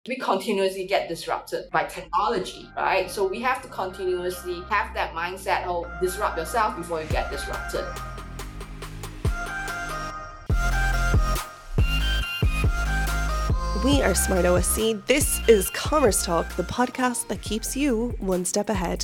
we continuously get disrupted by technology, right? So we have to continuously have that mindset of disrupt yourself before you get disrupted. We are Smart OSC. This is Commerce Talk, the podcast that keeps you one step ahead.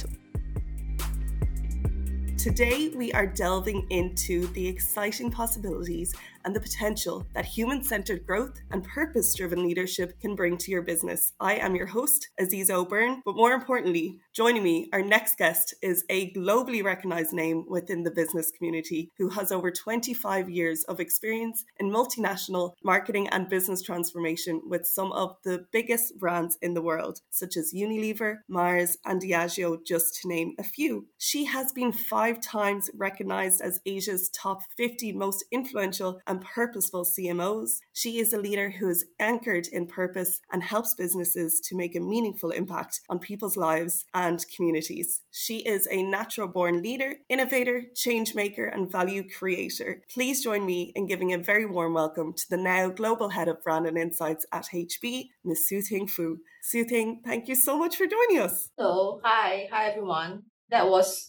Today, we are delving into the exciting possibilities and the potential that human-centered growth and purpose-driven leadership can bring to your business. I am your host, Aziza O'Byrne, but more importantly, joining me, our next guest is a globally recognized name within the business community who has over 25 years of experience in multinational marketing and business transformation with some of the biggest brands in the world, such as Unilever, Mars, and Diageo, just to name a few. She has been 5 times recognized as Asia's top 50 most influential and purposeful CMOs. She is a leader who is anchored in purpose and helps businesses to make a meaningful impact on people's lives and communities. She is a natural-born leader, innovator, change maker, and value creator. Please join me in giving a very warm welcome to the now Global Head of Brand and Insights at HB, Ms. Su-Ting Fu. Su-Ting, thank you so much for joining us. So, hi everyone. That was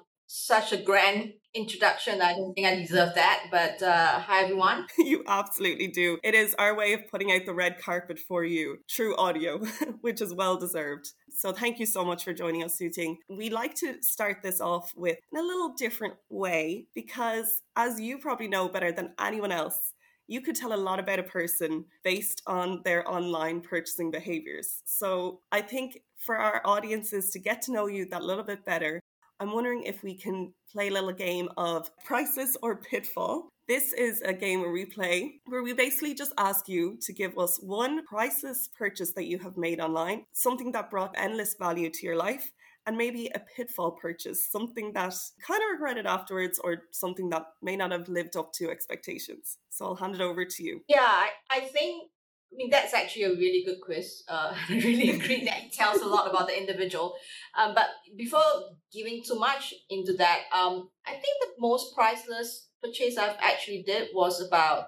such a grand introduction. I don't think I deserve that, but hi everyone. You absolutely do. It is our way of putting out the red carpet for you through audio, which is well deserved. So thank you so much for joining us, Su-Ting. We like to start this off with in a little different way because, as you probably know better than anyone else, you could tell a lot about a person based on their online purchasing behaviors. So I think for our audiences to get to know you that little bit better, I'm wondering if we can play a little game of Priceless or Pitfall. This is a game where we play where we basically just ask you to give us one priceless purchase that you have made online, something that brought endless value to your life, and maybe a pitfall purchase, something that kind of regretted afterwards or something that may not have lived up to expectations. So I'll hand it over to you. Yeah, I mean, that's actually a really good quiz. I really agree that it tells a lot about the individual. But before giving too much into that, I think the most priceless purchase I've actually did was about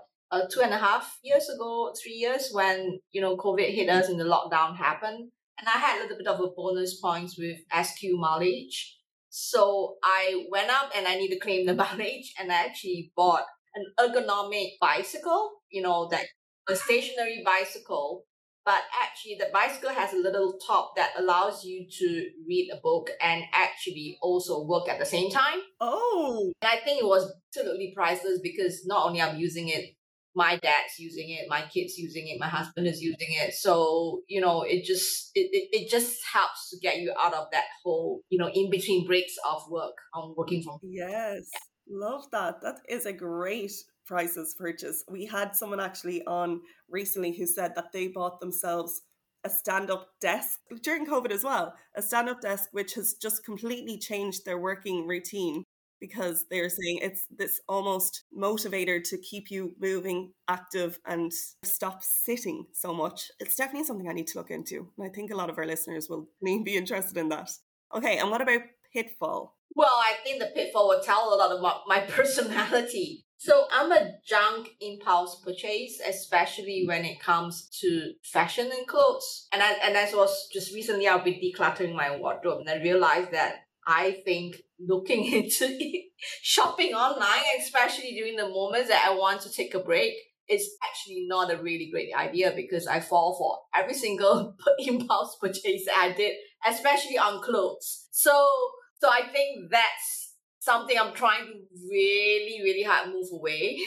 2.5 years ago, 3 years when, COVID hit us and the lockdown happened. And I had a little bit of a bonus points with SQ mileage. So I went up and I need to claim the mileage and I actually bought an ergonomic bicycle, that a stationary bicycle, but actually the bicycle has a little top that allows you to read a book and actually also work at the same time. Oh! And I think it was absolutely priceless because not only I'm using it, my dad's using it, my kids using it, my husband is using it. So, it just helps to get you out of that whole, in between breaks of work on working from. Yes. Love that. That is a great priceless purchase. We had someone actually on recently who said that they bought themselves a stand-up desk during COVID as well, a stand-up desk which has just completely changed their working routine because they're saying it's this almost motivator to keep you moving, active, and stop sitting so much. It's definitely something I need to look into. And I think a lot of our listeners will be interested in that. Okay, and what about pitfall? Well, I think the pitfall will tell a lot about my personality. So I'm a junk impulse purchase, especially when it comes to fashion and clothes. And as was just recently, I'll be decluttering my wardrobe, and I realized that I think looking into shopping online, especially during the moments that I want to take a break, is actually not a really great idea because I fall for every single impulse purchase that I did, especially on clothes. So I think that's something I'm trying to really, really hard move away.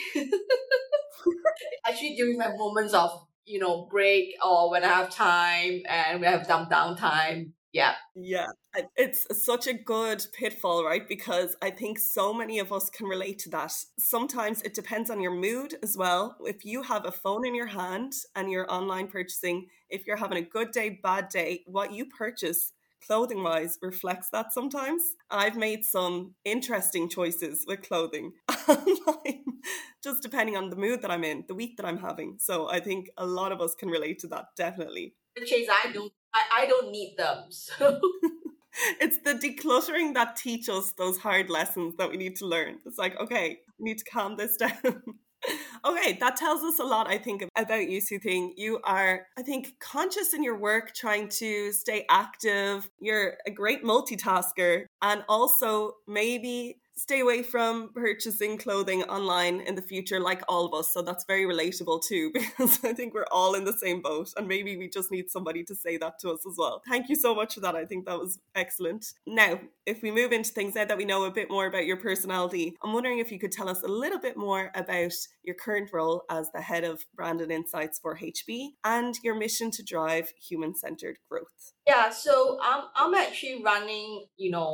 Actually, during my moments of, break or when I have time and when I have some downtime. Yeah. Yeah, it's such a good pitfall, right? Because I think so many of us can relate to that. Sometimes it depends on your mood as well. If you have a phone in your hand and you're online purchasing, if you're having a good day, bad day, what you purchase clothing wise reflects that sometimes. I've made some interesting choices with clothing online, just depending on the mood that I'm in, the week that I'm having. So I think a lot of us can relate to that, definitely. Purchase, I don't need them. So it's the decluttering that teaches us those hard lessons that we need to learn. It's like, okay, we need to calm this down. Okay, that tells us a lot, I think, about you, Suthing. You are, I think, conscious in your work, trying to stay active. You're a great multitasker, and also maybe stay away from purchasing clothing online in the future, like all of us. So that's very relatable too, because I think we're all in the same boat, and maybe we just need somebody to say that to us as well. Thank you so much for that. I think that was excellent. Now, if we move into things now that we know a bit more about your personality, I'm wondering if you could tell us a little bit more about your current role as the head of brand and insights for HB and your mission to drive human-centered growth. Yeah, so I'm actually running,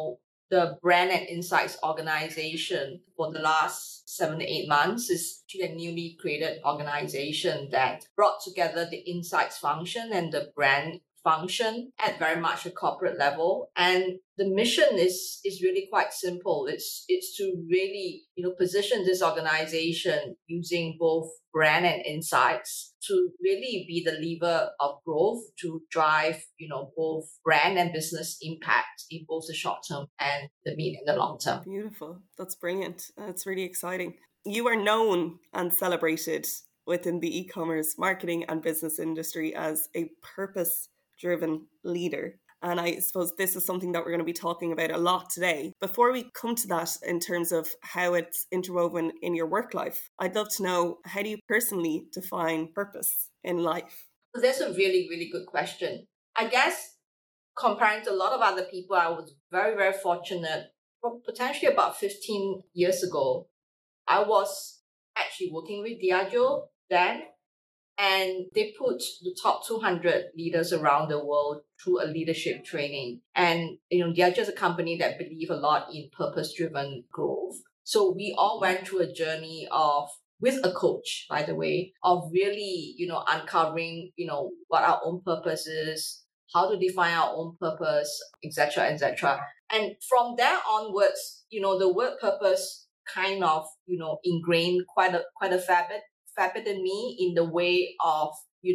the brand and insights organization for the last 7 to 8 months. Is actually a newly created organization that brought together the insights function and the brand function at very much a corporate level. And the mission is really quite simple. It's to really, position this organization using both brand and insights to really be the lever of growth to drive, both brand and business impact in both the short term and the mid and the long term. Beautiful. That's brilliant. That's really exciting. You are known and celebrated within the e-commerce marketing and business industry as a purpose-driven leader. And I suppose this is something that we're going to be talking about a lot today. Before we come to that in terms of how it's interwoven in your work life, I'd love to know, how do you personally define purpose in life? That's a really, really good question. I guess comparing to a lot of other people, I was very, very fortunate. Potentially about 15 years ago, I was actually working with Diageo then, and they put the top 200 leaders around the world through a leadership training. And, Diageo is a company that believe a lot in purpose-driven growth. So we all went through a journey with a coach, by the way, of really, uncovering, what our own purpose is, how to define our own purpose, etc., etc. And from there onwards, the word purpose kind of, ingrained quite a fair bit in me in the way of,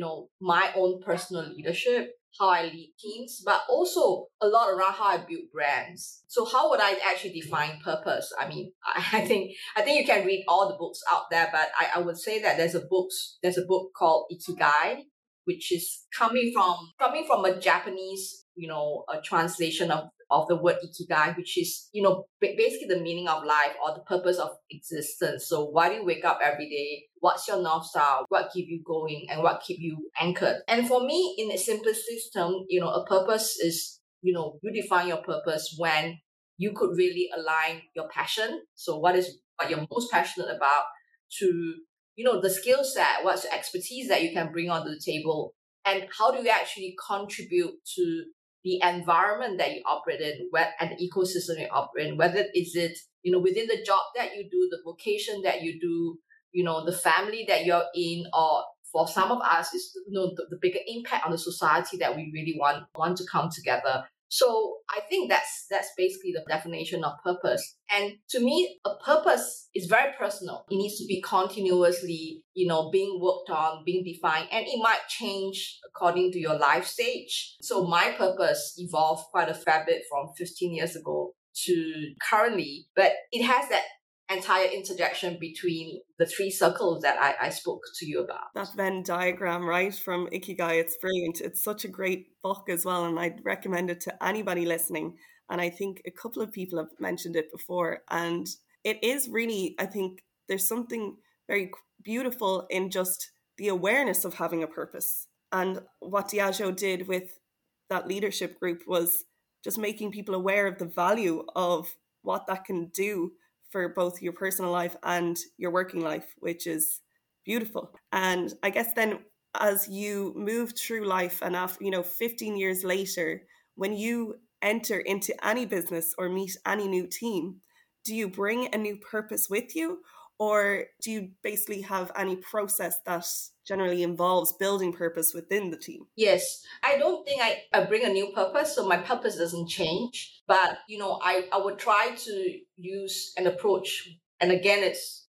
my own personal leadership, how I lead teams, but also a lot around how I build brands. So how would I actually define purpose? I mean, I think you can read all the books out there, but I would say that there's a book called Ikigai, which is coming from a Japanese, a translation of the word ikigai, which is, basically the meaning of life or the purpose of existence. So why do you wake up every day? What's your North Star? What keep you going and what keep you anchored? And for me, in a simplest system, a purpose is, you define your purpose when you could really align your passion. So what you're most passionate about to, the skill set, what's the expertise that you can bring onto the table, and how do you actually contribute to the environment that you operate in, and the ecosystem you operate in, whether is it, within the job that you do, the vocation that you do, the family that you're in, or for some of us, is, the bigger impact on the society that we really want to come together. So I think that's basically the definition of purpose. And to me, a purpose is very personal. It needs to be continuously, being worked on, being defined, and it might change according to your life stage. So my purpose evolved quite a fair bit from 15 years ago to currently, but it has that entire interjection between the three circles that I spoke to you about. That Venn diagram, right, from Ikigai, it's brilliant. It's such a great book as well, and I'd recommend it to anybody listening. And I think a couple of people have mentioned it before, and it is really, I think there's something very beautiful in just the awareness of having a purpose. And what Diageo did with that leadership group was just making people aware of the value of what that can do for both your personal life and your working life, which is beautiful. And I guess then as you move through life and after, 15 years later, when you enter into any business or meet any new team, do you bring a new purpose with you? Or do you basically have any process that generally involves building purpose within the team? Yes. I don't think I bring a new purpose, so my purpose doesn't change. But, I would try to use an approach. And again,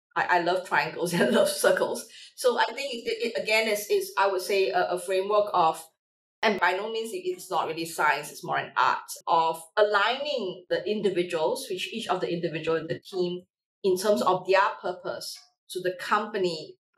I love triangles and I love circles. So I think it again is I would say a framework of, and by no means it's not really science, it's more an art, of aligning the individuals, which each of the individual in the team, in terms of their purpose to the company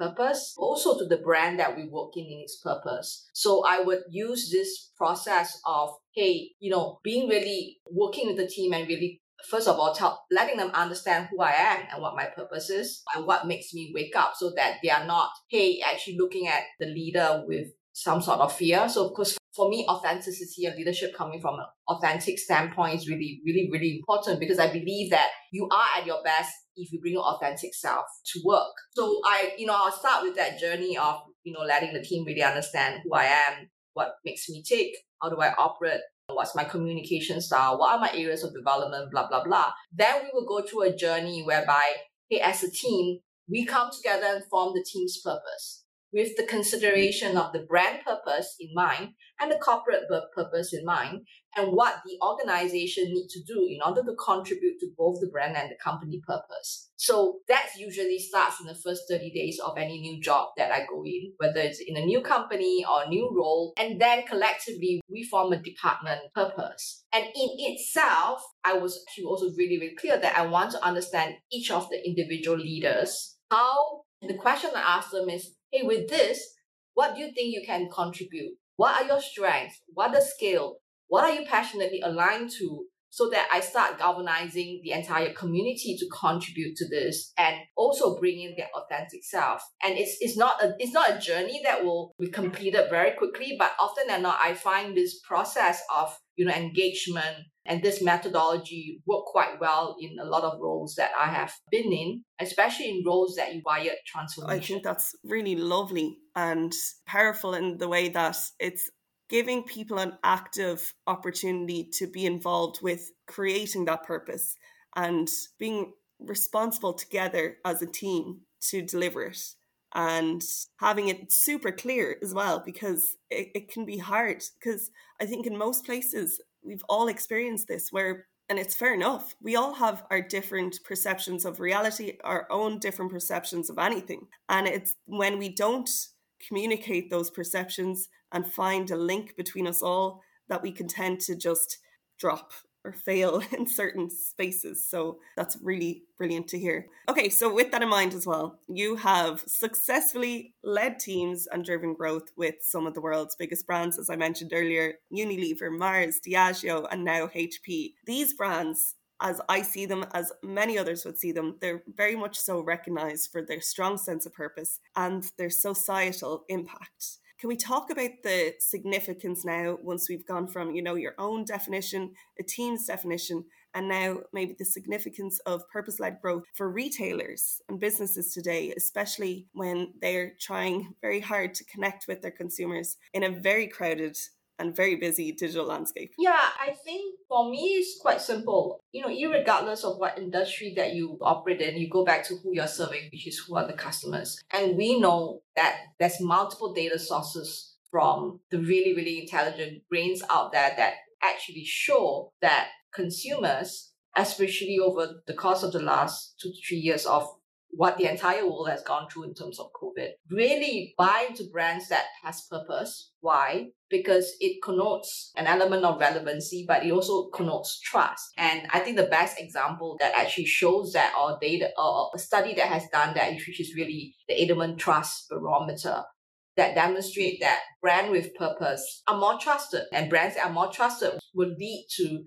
purpose, also to the brand that we work in its purpose. So I would use this process of, hey, being really working with the team and really, first of all, letting them understand who I am and what my purpose is and what makes me wake up, so that they are not, hey, actually looking at the leader with some sort of fear. So of course, for me, authenticity and leadership coming from an authentic standpoint is really, really, really important, because I believe that you are at your best if you bring your authentic self to work. So I'll start with that journey of, letting the team really understand who I am, what makes me tick, how do I operate, what's my communication style, what are my areas of development, blah, blah, blah. Then we will go through a journey whereby, hey, as a team, we come together and form the team's purpose, with the consideration of the brand purpose in mind and the corporate purpose in mind, and what the organization needs to do in order to contribute to both the brand and the company purpose. So that usually starts in the first 30 days of any new job that I go in, whether it's in a new company or a new role. And then collectively, we form a department purpose. And in itself, I was actually also really, really clear that I want to understand each of the individual leaders. The question I asked them is, hey, with this, what do you think you can contribute? What are your strengths? What are the skill? What are you passionately aligned to? So that I start galvanizing the entire community to contribute to this and also bring in their authentic self. And it's not a journey that will be completed very quickly, but often than not, I find this process of engagement and this methodology work quite well in a lot of roles that I have been in, especially in roles that required transformation. I think that's really lovely and powerful in the way that it's giving people an active opportunity to be involved with creating that purpose and being responsible together as a team to deliver it, and having it super clear as well, because it can be hard. Because I think in most places we've all experienced this where, and it's fair enough, we all have our different perceptions of reality, our own different perceptions of anything. And it's when we don't communicate those perceptions and find a link between us all that we can tend to just drop or fail in certain spaces. So that's really brilliant to hear. Okay, so with that in mind as well, you have successfully led teams and driven growth with some of the world's biggest brands, as I mentioned earlier, Unilever, Mars, Diageo, and now HP. These brands, as I see them, as many others would see them, they're very much so recognized for their strong sense of purpose and their societal impact. Can we talk about the significance now, once we've gone from, your own definition, a team's definition, and now maybe the significance of purpose-led growth for retailers and businesses today, especially when they're trying very hard to connect with their consumers in a very crowded and very busy digital landscape? Yeah, I think for me, it's quite simple. Irregardless of what industry that you operate in, you go back to who you're serving, which is who are the customers. And we know that there's multiple data sources from the really, really intelligent brains out there that actually show that consumers, especially over the course of the last 2 to 3 years of what the entire world has gone through in terms of COVID, really buy into brands that has purpose. Why? Because it connotes an element of relevancy, but it also connotes trust. And I think the best example that actually shows that, or data, or a study that has done that, which is really the Edelman Trust Barometer, that demonstrate that brand with purpose are more trusted, and brands that are more trusted will lead to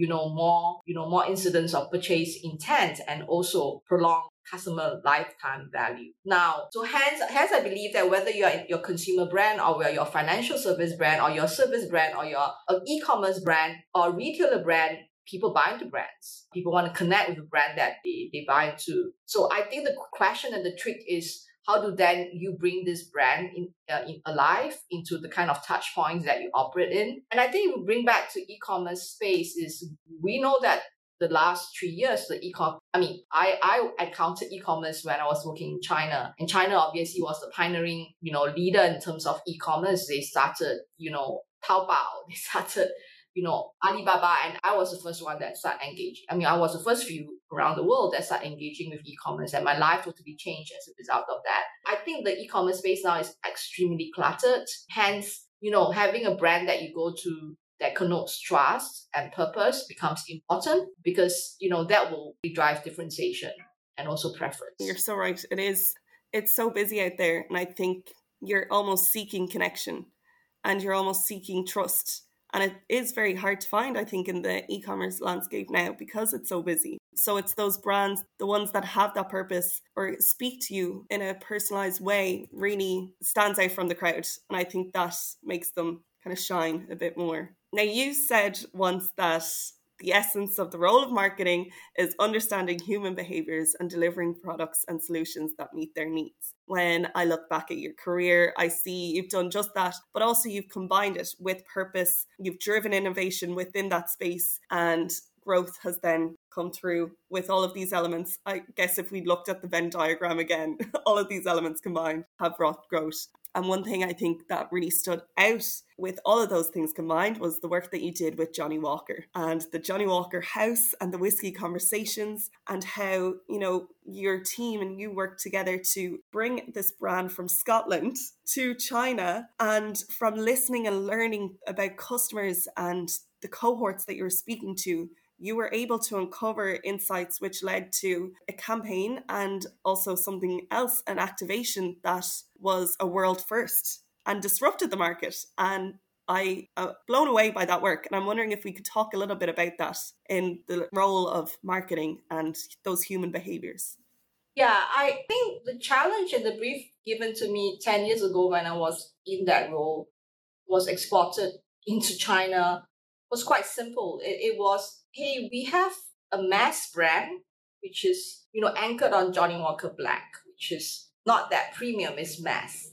more incidents of purchase intent and also prolonged customer lifetime value. Now, so hence I believe that whether you're in your consumer brand, or you're your financial service brand, or your service brand, or your e-commerce brand, or retailer brand, people buy into brands. People want to connect with the brand that they buy into. So I think the question and the trick is, how do then you bring this brand in alive into the kind of touch points that you operate in? And I think we bring back to e-commerce space is, we know that the last 3 years, I encountered e-commerce when I was working in China. And China obviously was the pioneering, leader in terms of e-commerce. They started, Taobao, they started, Alibaba, and I was the first one that started engaging. I was the first few around the world that started engaging with e-commerce, and my life totally changed as a result of that. I think the e-commerce space now is extremely cluttered. Hence, having a brand that you go to that connotes trust and purpose becomes important, because, that will drive differentiation and also preference. You're so right. it's so busy out there, and I think you're almost seeking connection and you're almost seeking trust. And it is very hard to find, I think, in the e-commerce landscape now because it's so busy. So it's those brands, the ones that have that purpose or speak to you in a personalized way, really stands out from the crowd. And I think that makes them kind of shine a bit more. Now, you said once that the essence of the role of marketing is understanding human behaviors and delivering products and solutions that meet their needs. When I look back at your career, I see you've done just that, but also you've combined it with purpose. You've driven innovation within that space, and growth has then come through with all of these elements. I guess if we looked at the Venn diagram again, all of these elements combined have brought growth. And one thing I think that really stood out with all of those things combined was the work that you did with Johnnie Walker and the Johnnie Walker House and the Whiskey Conversations, and how, you know, your team and you worked together to bring this brand from Scotland to China. And from listening and learning about customers and the cohorts that you were speaking to, you were able to uncover insights which led to a campaign and also something else, an activation that was a world first and disrupted the market. And I am blown away by that work. And I'm wondering if we could talk a little bit about that in the role of marketing and those human behaviors. Yeah, I think the challenge and the brief given to me 10 years ago when I was in that role was exported into China was quite simple. It was, hey, we have a mass brand, which is, anchored on Johnnie Walker Black, which is not that premium, it's mass.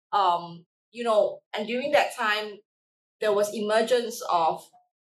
And during that time, there was emergence of,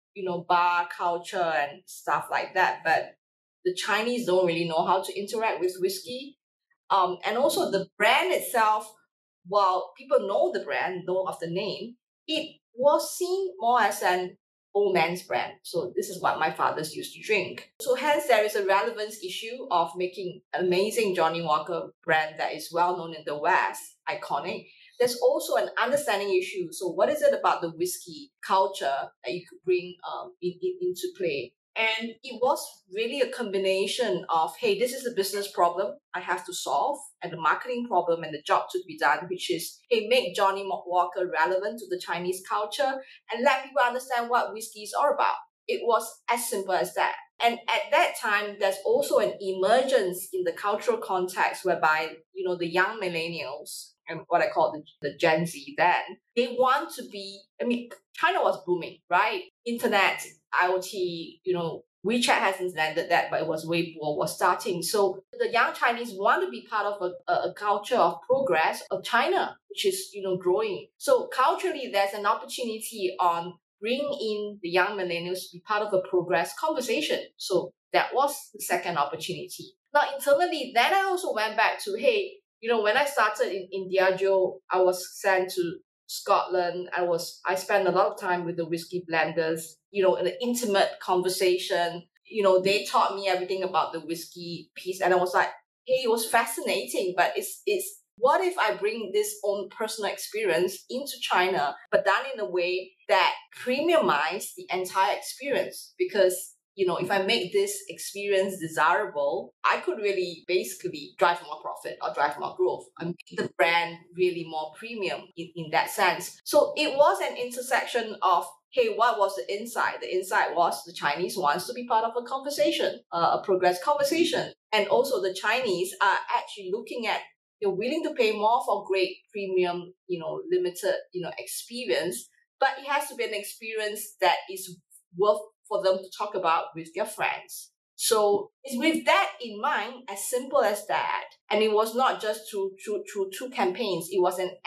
bar culture and stuff like that. But the Chinese don't really know how to interact with whiskey. And also the brand itself, while people know the brand, know of the name, it was seen more as an old man's brand. So this is what my fathers used to drink. So hence there is a relevance issue of making amazing Johnnie Walker brand that is well known in the West, iconic. There's also an understanding issue. So what is it about the whiskey culture that you could bring into play? And it was really a combination of, hey, this is a business problem I have to solve, and the marketing problem and the job to be done, which is, hey, make Johnnie Walker relevant to the Chinese culture and let people understand what whiskey is all about. It was as simple as that. And at that time, there's also an emergence in the cultural context whereby, the young millennials, and what I call the Gen Z then, they want to be, China was booming, right? Internet, IoT, WeChat hasn't landed that, but it was Weibo was starting. So the young Chinese want to be part of a culture of progress of China, which is, growing. So culturally, there's an opportunity on bringing in the young millennials to be part of a progress conversation. So that was the second opportunity. Now, internally, then I also went back to, hey, when I started in Diageo, I was sent to Scotland. I spent a lot of time with the whiskey blenders, in an intimate conversation. They taught me everything about the whiskey piece. And I was like, hey, it was fascinating, but it's what if I bring this own personal experience into China, but done in a way that premiumized the entire experience? Because if I make this experience desirable, I could really basically drive more profit or drive more growth and make the brand really more premium in that sense. So it was an intersection of, hey, what was the insight? The insight was the Chinese wants to be part of a conversation, a progress conversation. And also the Chinese are actually looking at, they're willing to pay more for great premium, limited, experience, but it has to be an experience that is worth for them to talk about with their friends. So it's with that in mind, as simple as that. And it was not just through two campaigns. It was an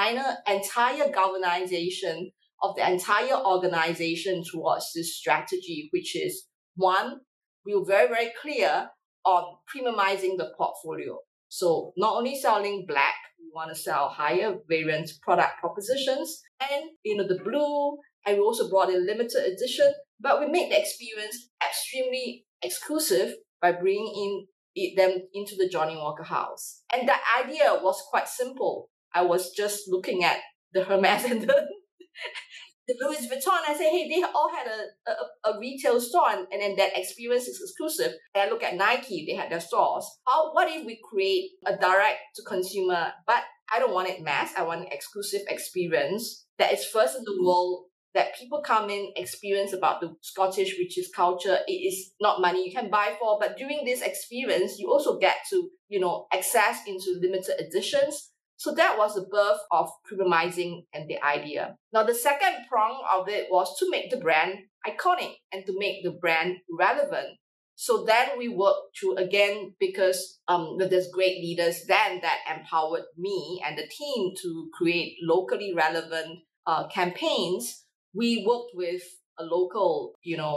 entire galvanization of the entire organization towards this strategy, which is, one, we were very, very clear on premiumizing the portfolio. So not only selling black, we want to sell higher variant product propositions and, the blue, and we also brought in limited edition, but we made the experience extremely exclusive by bringing them into the Johnnie Walker house. And that idea was quite simple. I was just looking at the Hermes and the Louis Vuitton, I say, hey, they all had a retail store, and then that experience is exclusive. And I look at Nike, they had their stores. What if we create a direct to consumer, but I don't want it mass, I want an exclusive experience that is first in the world, that people come in, experience about the Scottish riches culture. It is not money you can buy for, but during this experience, you also get to, access into limited editions. So that was the birth of premiumizing and the idea. Now, the second prong of it was to make the brand iconic and to make the brand relevant. So then we worked to, again, because there's great leaders then that empowered me and the team to create locally relevant campaigns. We worked with a local,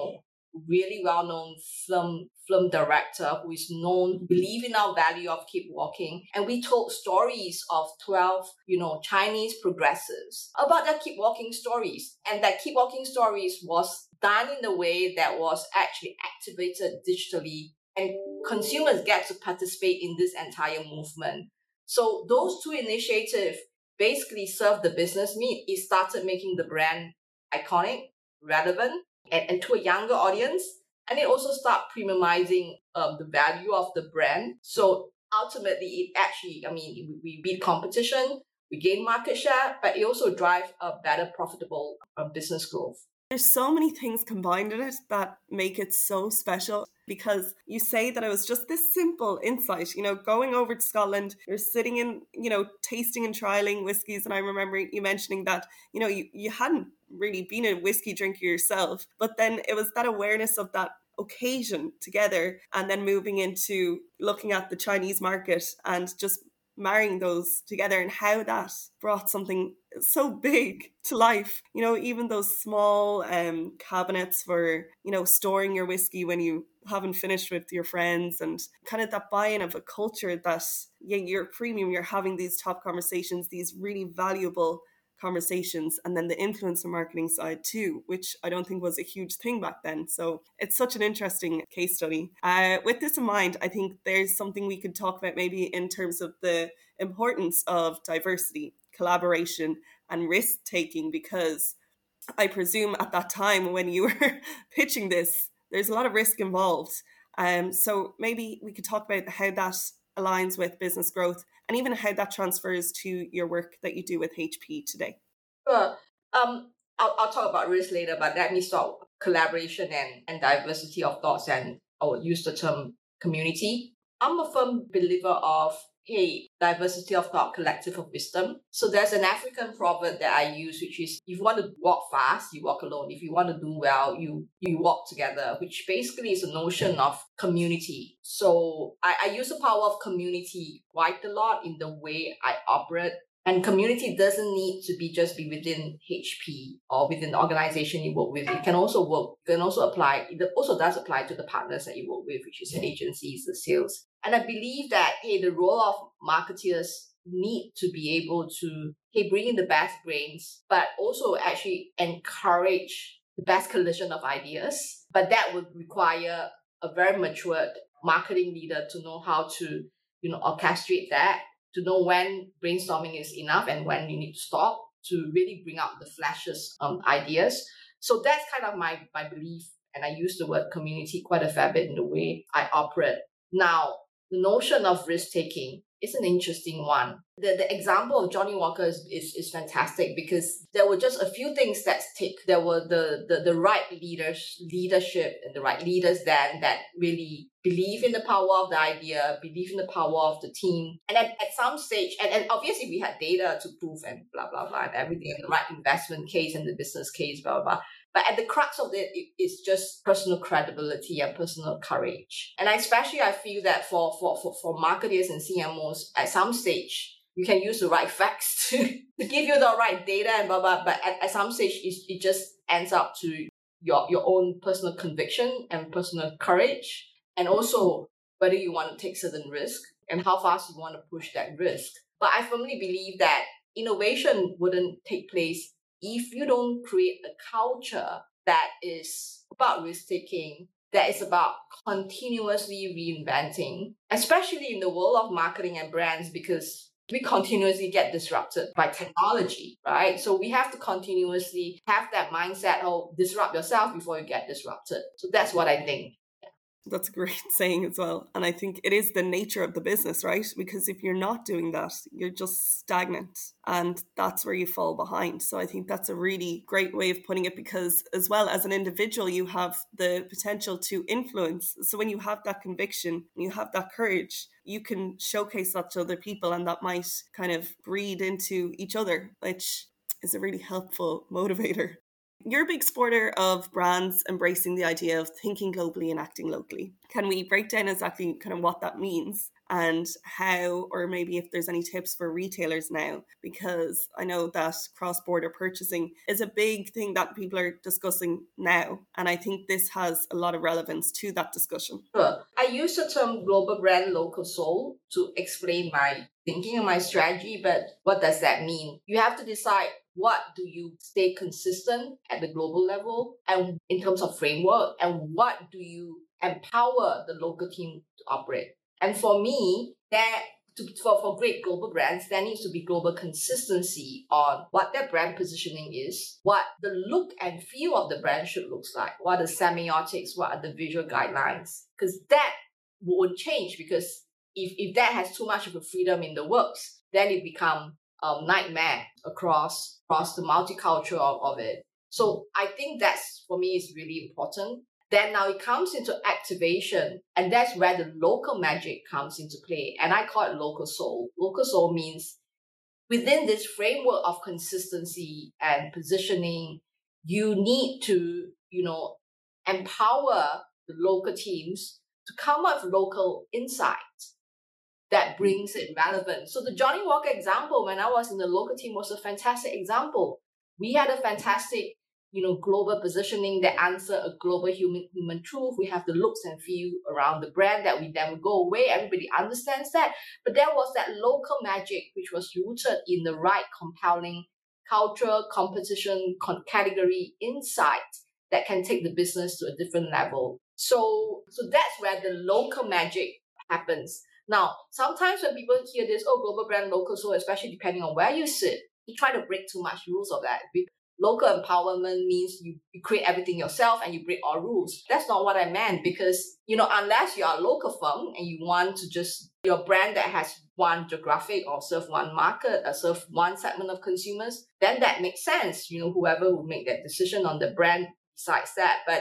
really well-known film director who is known, believe in our value of keep walking. And we told stories of 12, Chinese progressives about their keep walking stories. And that keep walking stories was done in a way that was actually activated digitally, and consumers get to participate in this entire movement. So those two initiatives basically served the business need. It started making the brand iconic, relevant, and to a younger audience. And it also start premiumizing the value of the brand. So ultimately, it actually, we beat competition, we gain market share, but it also drive a better profitable business growth. There's so many things combined in it that make it so special, because you say that it was just this simple insight, going over to Scotland, you're sitting in, tasting and trialing whiskies. And I remember you mentioning that, you hadn't really been a whiskey drinker yourself, but then it was that awareness of that occasion together, and then moving into looking at the Chinese market and just marrying those together, and how that brought something so big to life. Even those small cabinets for, storing your whiskey when you haven't finished with your friends, and kind of that buy-in of a culture that, you're premium, you're having these top conversations, these really valuable conversations, and then the influencer marketing side too, which I don't think was a huge thing back then. So it's such an interesting case study. With this in mind, I think there's something we could talk about maybe in terms of the importance of diversity, collaboration, and risk taking, because I presume at that time when you were pitching this, there's a lot of risk involved. So maybe we could talk about how that aligns with business growth, and even how that transfers to your work that you do with HP today. Sure. I'll talk about risk later, but let me start collaboration and diversity of thoughts, and I'll use the term community. I'm a firm believer of, hey, diversity of thought, collective of wisdom. So there's an African proverb that I use, which is, if you want to walk fast, you walk alone. If you want to do well, you walk together, which basically is a notion of community. So I use the power of community quite a lot in the way I operate. And community doesn't need to be within HP or within the organization you work with. It can also apply, it also does apply to the partners that you work with, which is the agencies, the sales. And I believe that, hey, the role of marketers need to be able to, hey, bring in the best brains, but also actually encourage the best collision of ideas. But that would require a very matured marketing leader to know how to, orchestrate that, to know when brainstorming is enough and when you need to stop, to really bring out the flashes ideas. So that's kind of my belief. And I use the word community quite a fair bit in the way I operate. Now, the notion of risk-taking is an interesting one. The example of Johnnie Walker is fantastic, because there were just a few things that stick. There were the right leadership and the right leaders then that really believe in the power of the idea, believe in the power of the team. And then at some stage, and obviously we had data to prove and blah, blah, blah, and everything, and the right investment case and the business case, blah, blah, blah. But at the crux of it, it's just personal credibility and personal courage. And especially I feel that for marketers and CMOs, at some stage, you can use the right facts to give you the right data and blah, blah. But at some stage, it just ends up to your own personal conviction and personal courage. And also whether you want to take certain risk and how fast you want to push that risk. But I firmly believe that innovation wouldn't take place if you don't create a culture that is about risk-taking, that is about continuously reinventing, especially in the world of marketing and brands, because we continuously get disrupted by technology, right? So we have to continuously have that mindset, oh, disrupt yourself before you get disrupted. So that's what I think. That's a great saying as well. And I think it is the nature of the business, right? Because if you're not doing that, you're just stagnant and that's where you fall behind. So I think that's a really great way of putting it, because as well as an individual, you have the potential to influence. So when you have that conviction and you have that courage, you can showcase that to other people, and that might kind of breed into each other, which is a really helpful motivator. You're a big supporter of brands embracing the idea of thinking globally and acting locally. Can we break down exactly kind of what that means and how, or maybe if there's any tips for retailers now? Because I know that cross-border purchasing is a big thing that people are discussing now. And I think this has a lot of relevance to that discussion. Sure. I use the term global brand, local soul to explain my thinking and my strategy, but what does that mean? You have to decide, what do you stay consistent at the global level and in terms of framework, and what do you empower the local team to operate? And for me, for great global brands, there needs to be global consistency on what their brand positioning is, what the look and feel of the brand should look like, what are the semiotics, what are the visual guidelines, because that won't change. Because if that has too much of a freedom in the works, then it becomes a nightmare across the multicultural of it. So I think that's, for me, is really important. Then now it comes into activation, and that's where the local magic comes into play. And I call it local soul. Local soul means within this framework of consistency and positioning, you need to, empower the local teams to come up with local insights that brings it relevant. So the Johnnie Walker example, when I was in the local team, was a fantastic example. We had a fantastic, global positioning that answer a global human truth. We have the looks and feel around the brand that we then will go away. Everybody understands that. But there was that local magic, which was rooted in the right compelling cultural, competition, category insight that can take the business to a different level. So that's where the local magic happens. Now, sometimes when people hear this, oh, global brand, local soul, especially depending on where you sit, you try to break too much rules of that. Local empowerment means you create everything yourself and you break all rules. That's not what I meant, because, unless you are a local firm and you want to just, your brand that has one geographic or serve one market or serve one segment of consumers, then that makes sense. Whoever will make that decision on the brand decides that. But,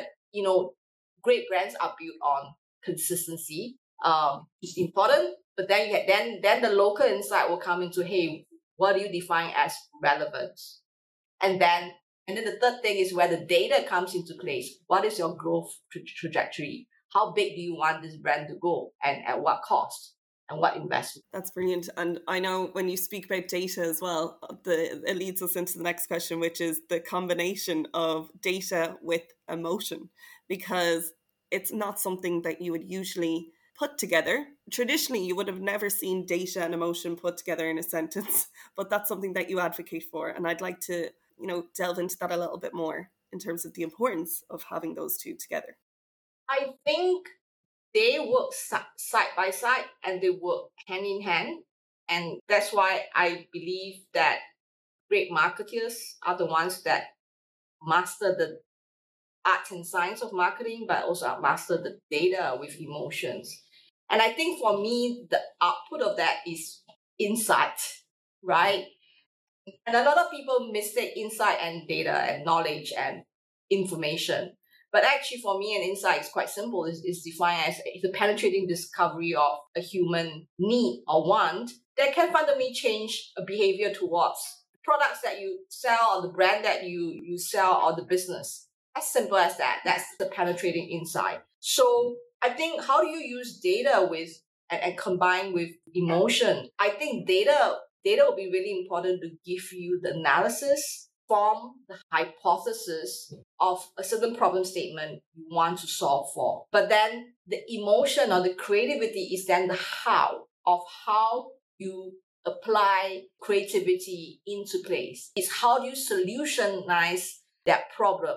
great brands are built on consistency. It's important, but then the local insight will come into, hey, what do you define as relevance? And then the third thing is where the data comes into place. What is your growth trajectory? How big do you want this brand to go, and at what cost and what investment? That's brilliant. And I know when you speak about data as well, it leads us into the next question, which is the combination of data with emotion, because it's not something that you would usually put together. Traditionally, you would have never seen data and emotion put together in a sentence, but that's something that you advocate for. And I'd like to, delve into that a little bit more in terms of the importance of having those two together. I think they work side by side and they work hand in hand. And that's why I believe that great marketers are the ones that master the art and science of marketing, but also master the data with emotions. And I think for me, the output of that is insight, right? And a lot of people mistake insight and data and knowledge and information. But actually, for me, an insight is quite simple. It's defined as the penetrating discovery of a human need or want that can fundamentally change a behavior towards products that you sell, or the brand that you sell, or the business. As simple as that. That's the penetrating insight. So I think, how do you use data with and combine with emotion? I think data will be really important to give you the analysis, form the hypothesis of a certain problem statement you want to solve for. But then the emotion or the creativity is then the how of how you apply creativity into place. It's how do you solutionize that problem?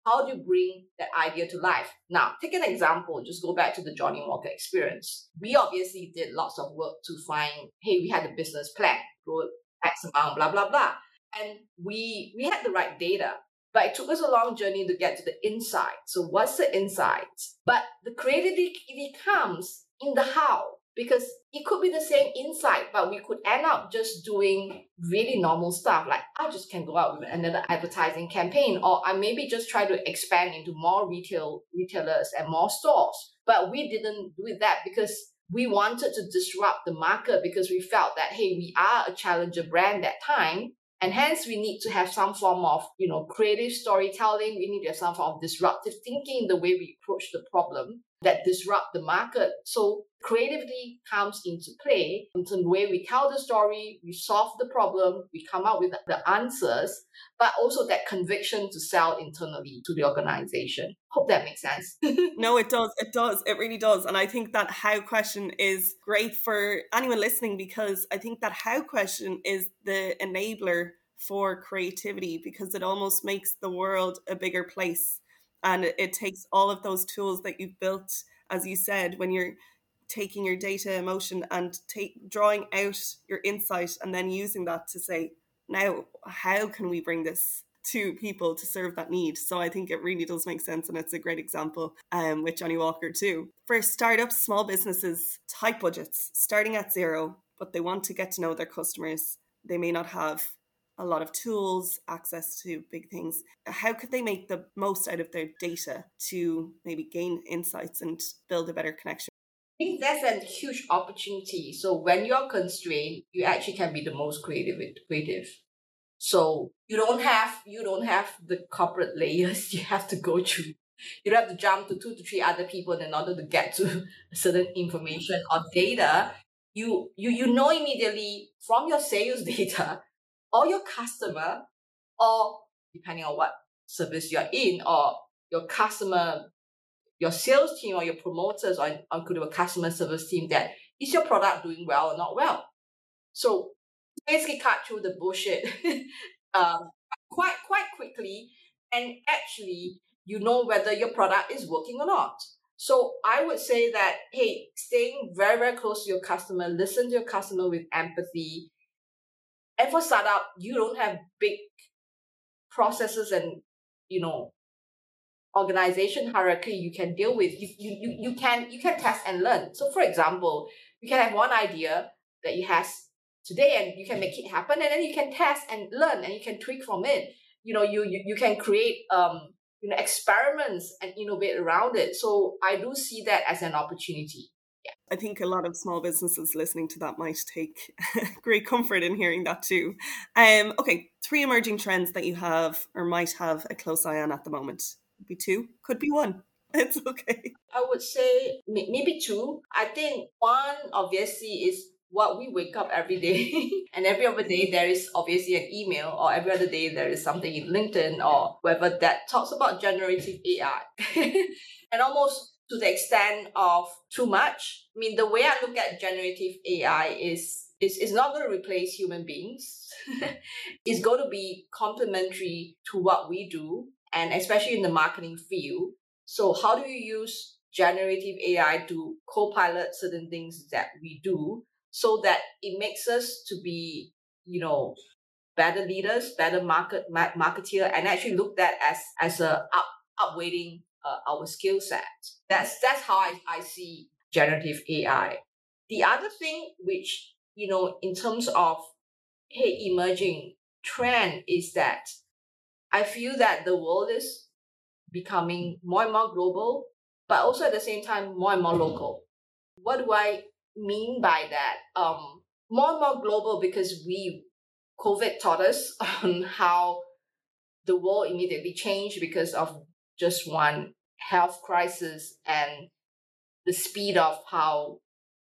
how do you bring that idea to life? Now, take an example, just go back to the Johnnie Walker experience. We obviously did lots of work to find, hey, we had a business plan, grow X amount, blah, blah, blah. And we had the right data, but it took us a long journey to get to the insight. So what's the insight? But the creativity comes in the how, because it could be the same insight, but we could end up just doing really normal stuff. Like I just can go out with another advertising campaign, or I maybe just try to expand into more retailers and more stores. But we didn't do that because we wanted to disrupt the market, because we felt that, hey, we are a challenger brand that time. And hence, we need to have some form of, creative storytelling. We need to have some form of disruptive thinking in the way we approach the problem that disrupt the market. So creativity comes into play in the way we tell the story, we solve the problem, we come up with the answers, but also that conviction to sell internally to the organization. Hope that makes sense. No, it does. It does. It really does. And I think that how question is great for anyone listening, because I think that how question is the enabler for creativity, because it almost makes the world a bigger place. And it takes all of those tools that you've built, as you said, when you're taking your data, emotion, and drawing out your insight, and then using that to say, now, how can we bring this to people to serve that need? So I think it really does make sense, and it's a great example with Johnnie Walker too. For startups, small businesses, tight budgets, starting at zero, but they want to get to know their customers. They may not have a lot of tools, access to big things. How could they make the most out of their data to maybe gain insights and build a better connection? I think that's a huge opportunity. So when you're constrained, you actually can be the most creative. So you don't have the corporate layers you have to go through. You don't have to jump to 2 to 3 other people in order to get to certain information or data. You know immediately from your sales data or your customer, or depending on what service you're in, or your customer, your sales team or your promoters, or could have a customer service team, that is your product doing well or not well. So basically cut through the bullshit quite quickly, and actually you know whether your product is working or not. So I would say that, hey, staying very, very close to your customer, listen to your customer with empathy. And for startup, you don't have big processes and organization hierarchy you can deal with. You can test and learn. So for example, you can have one idea that you have today, and you can make it happen, and then you can test and learn, and you can tweak from it. You can create experiments and innovate around it. So I do see that as an opportunity. Yeah. I think a lot of small businesses listening to that might take great comfort in hearing that too. Okay, 3 emerging trends that you have or might have a close eye on at the moment. Could be 2, could be 1. It's okay. I would say maybe 2. I think 1 obviously is what we wake up every day. And every other day there is obviously an email, or every other day there is something in LinkedIn or wherever that talks about generative AI. And almost to the extent of too much. I mean, the way I look at generative AI is not going to replace human beings. It's going to be complementary to what we do, and especially in the marketing field. So how do you use generative AI to co-pilot certain things that we do, so that it makes us to be, better leaders, better marketeer, and actually looked at as a upweighting our skill set. That's how I see generative AI. The other thing, which in terms of emerging trend, is that I feel that the world is becoming more and more global, but also at the same time more and more local. What do I mean by that? More and more global because COVID taught us on how the world immediately changed because of just one health crisis, and the speed of how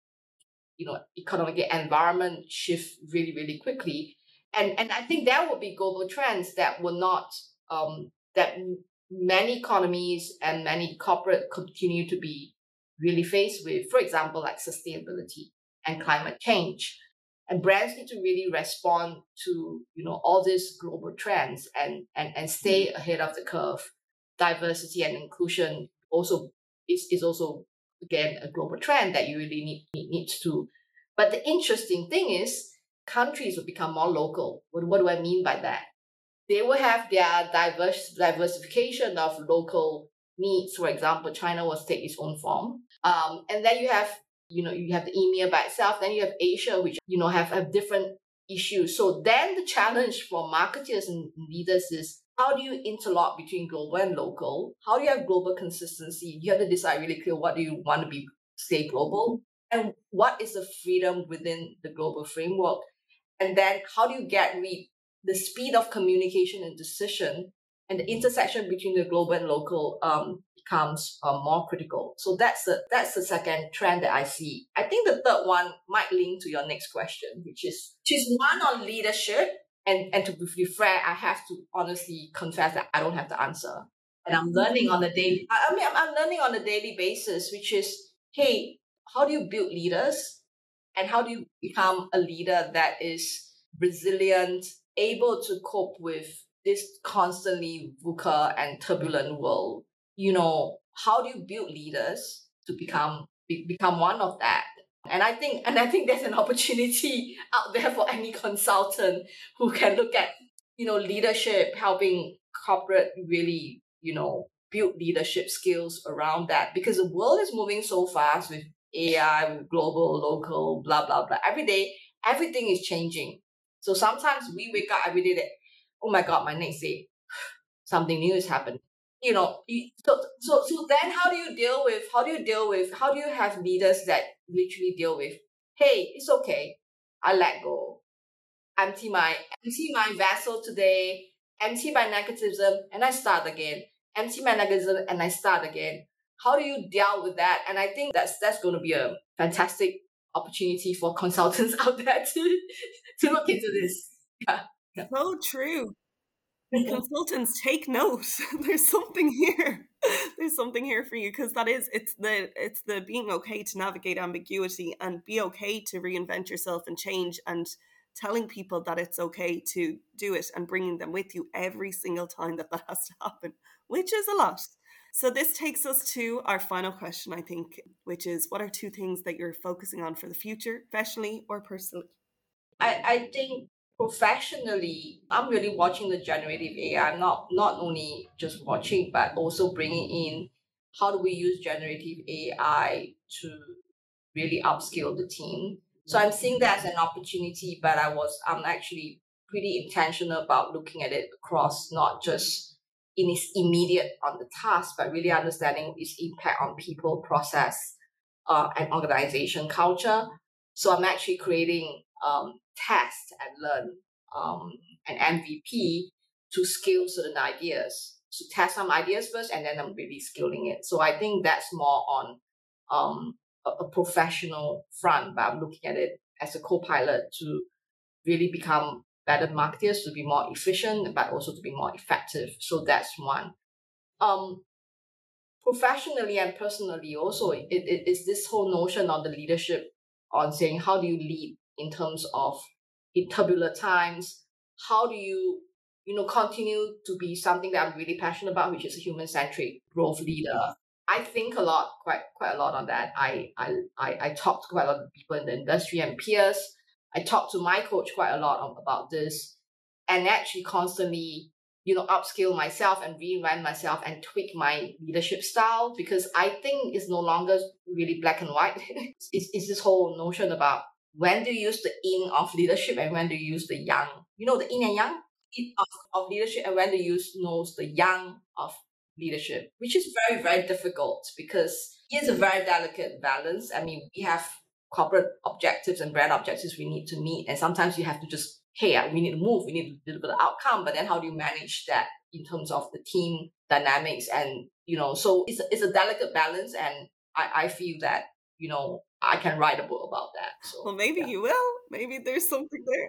economic environment shift really, really quickly. And I think there will be global trends that will not that many economies and many corporate continue to be really faced with. For example, like sustainability and climate change. And brands need to really respond to all these global trends and stay ahead of the curve. diversity and inclusion also is also, again, a global trend that you really needs to. But the interesting thing is countries will become more local. What do I mean by that? They will have their diversification of local needs. For example, China will take its own form. And then you have, you have the EMEA by itself. Then you have Asia, which, have different issues. So then the challenge for marketers and leaders is, how do you interlock between global and local? How do you have global consistency? You have to decide really clear, what do you want to be, stay global? And what is the freedom within the global framework? And then how do you get the speed of communication and decision, and the intersection between the global and local becomes more critical. So that's the second trend that I see. I think the third one might link to your next question, which is one on leadership. And to be fair, I have to honestly confess that I don't have the answer. And I'm learning on a daily. I'm learning on a daily basis, which is, hey, how do you build leaders, and how do you become a leader that is resilient, able to cope with this constantly VUCA and turbulent world? How do you build leaders to become one of that? And I think there's an opportunity out there for any consultant who can look at, leadership, helping corporate really, build leadership skills around that, because the world is moving so fast with AI, with global, local, blah, blah, blah. Every day, everything is changing. So sometimes we wake up every day that, oh my God, my next day, something new is happening. So then how do you have leaders that literally deal with, hey, it's okay, I let go, empty my vessel today, empty my negativism, and I start again, empty my negativism, and I start again. How do you deal with that? And I think that's going to be a fantastic opportunity for consultants out there to look into this. Yeah. So true. Consultants, take note. There's something here. There's something here for you, because it's the being okay to navigate ambiguity and be okay to reinvent yourself and change, and telling people that it's okay to do it and bringing them with you every single time that has to happen, which is a lot. So this takes us to our final question, I think, which is, what are 2 things that you're focusing on for the future, professionally or personally? I think professionally, I'm really watching the generative AI. I'm not only just watching, but also bringing in, how do we use generative AI to really upskill the team. So I'm seeing that as an opportunity, but I'm actually pretty intentional about looking at it across, not just in its immediate on the task, but really understanding its impact on people, process, and organization culture. So I'm actually creating test and learn, an MVP to scale certain ideas. So test some ideas first, and then I'm really scaling it. So I think that's more on a professional front, but I'm looking at it as a co-pilot to really become better marketers, to be more efficient, but also to be more effective. So that's one. Professionally and personally also, it is this whole notion of the leadership, on saying, how do you lead in terms of, in turbulent times? How do you, continue to be something that I'm really passionate about, which is a human-centric growth leader? I think a lot, quite a lot on that. I talk to quite a lot of people in the industry and peers. I talk to my coach quite a lot about this, and actually constantly, upskill myself and reinvent myself and tweak my leadership style, because I think it's no longer really black and white. it's this whole notion about, when do you use the yin of leadership and when do you use the yang? The yin and yang of leadership, and when do you use the yang of leadership, which is very, very difficult, because here's a very delicate balance. I mean, we have corporate objectives and brand objectives we need to meet, and sometimes you have to just, hey, we need to move, we need to deliver the outcome, but then how do you manage that in terms of the team dynamics? And so it's a delicate balance, and I feel that I can write a book about that. So, well, maybe you will. Maybe there's something there.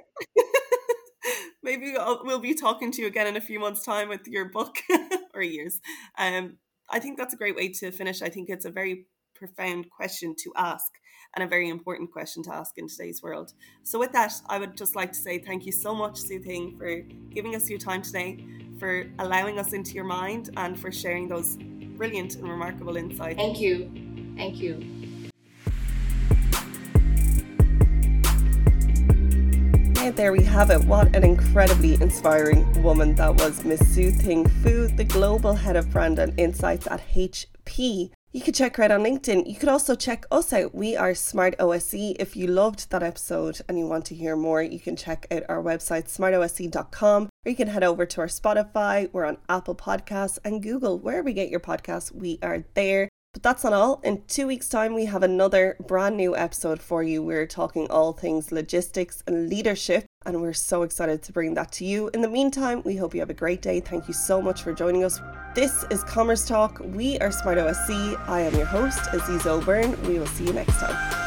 Maybe we'll be talking to you again in a few months' time with your book, or years. I think that's a great way to finish. I think it's a very profound question to ask. and a very important question to ask in today's world. So with that, I would just like to say thank you so much, Sue Thing, for giving us your time today, for allowing us into your mind, and for sharing those brilliant and remarkable insights. Thank you. Thank you. There we have it. What an incredibly inspiring woman that was Miss Sue Thing Fu, the Global Head of Brand and Insights at HP. You could check her out on LinkedIn. You could also check us out. We are Smart OSC. If you loved that episode and you want to hear more, you can check out our website, smartosc.com, or you can head over to our Spotify. We're on Apple Podcasts and Google. Wherever you get your podcasts, we are there. But that's not all. In 2 weeks' time, we have another brand new episode for you. We're talking all things logistics and leadership, and we're so excited to bring that to you. In the meantime, we hope you have a great day. Thank you so much for joining us. This is Commerce Talk. We are Smart OSC. I am your host, Aziza O'Byrne. We will see you next time.